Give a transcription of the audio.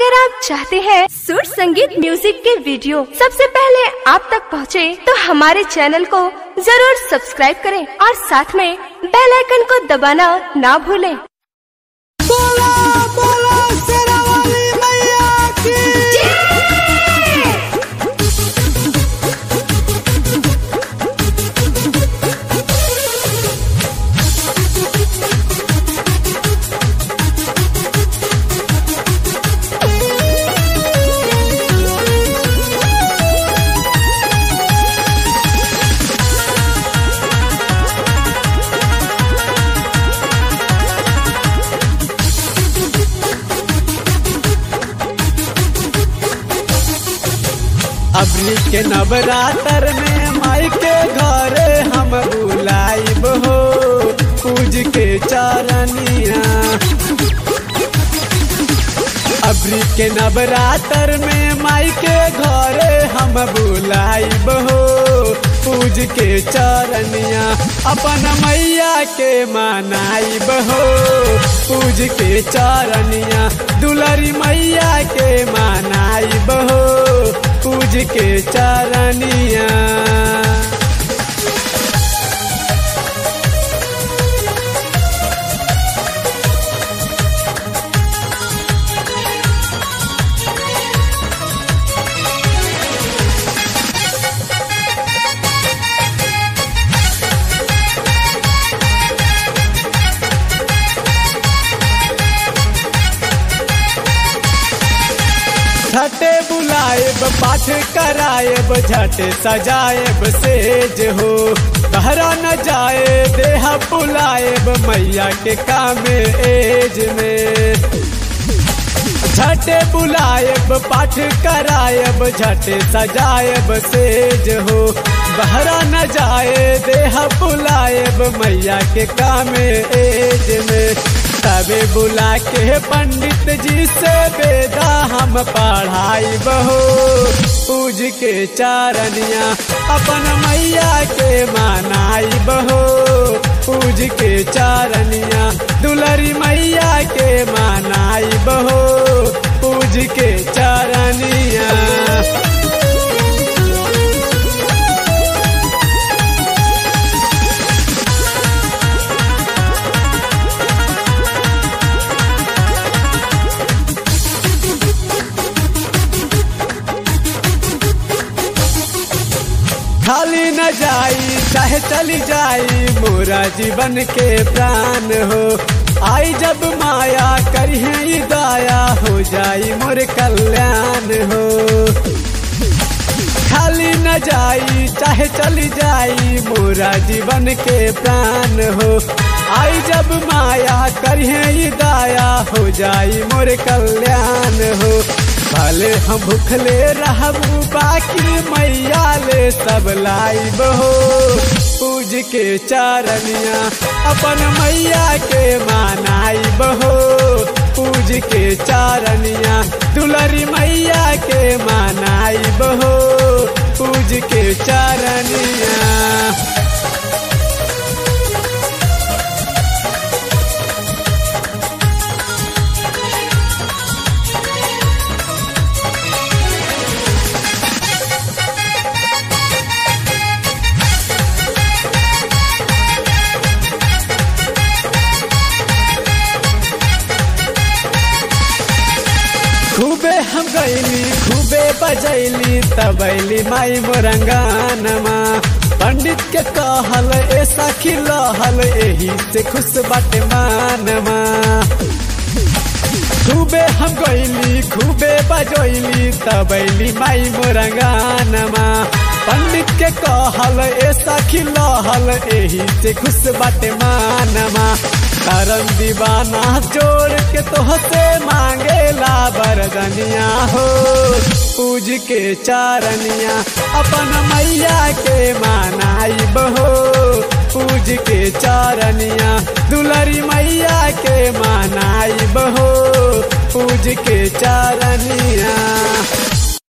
अगर आप चाहते हैं सुर संगीत म्यूजिक के वीडियो सबसे पहले आप तक पहुंचे, तो हमारे चैनल को जरूर सब्सक्राइब करें और साथ में बेल आइकन को दबाना ना भूलें। बोला बोला शेरावाली मैया की अबरी के नवरात्र में माई के घरे हम बुलाइब हो, पूज के चरनिया। अबरी के नवरात्र में माई के घरे हम बुलाइब हो, पूज के चरनिया। अपन मैया के मनाइब हो, पूज के चरनिया। दुलारी मैया के मनाइब हो, पूज के चरनिया। झटे बुलाएब पाठ कराएब, झटे सजाएब सेज हो। बहरा न जाए देहा बुलाएब मैया के कामे एज में। झटे बुलाएब पाठ कराएब, झटे सजाएब सेज हो। बहरा न जाए देहा बुलाएब मैया के कामे एज में। तबे बुला के पंडित जी से वेदा हम पढ़ाई बहो, पूज के चरनिया। अपन मैया के मनाई बहो, पूज के चरनिया। दुलारी मैया के मनाई बहो, पूज के चरनिया। खाली न जाई चाहे चली जाई मोरा जीवन के प्राण हो। आई जब माया करिहे दया, हो जाई मोर कल्याण हो। खाली न जाई चाहे चली जाई मोरा जीवन के प्राण हो। आई जब माया करिहे दया, हो जाई मोर कल्याण हो। भले हम भूखले रहबू बाकी मैया ले सब लाइब हो, पूज के चरनिया। अपन मैया के मनाइब हो, पूज के चरनिया। दुलारी मैया के मनाइब हो, पूज के चरनिया। खूबे हम गईली खूबे बजैली, तबैली माई मोरंगानमा। पंडित के कहल ऐसा खिलहल, एही से खुश बाटे मानमा। खूबे हम गईली खूबे बजैली, तबैली माई मोरंगानमा। पंडित के कहल ऐसा खिलहल, एही से खुश बाटे मानमा। करम दीवाना जोड़ के तोहसे मांगेला बरदनिया हो, पूज के चरनिया। अपन मैया के मनाइब हो, पूज के चरनिया। दुलारी मैया के मनाइब हो, पूज के चरनिया।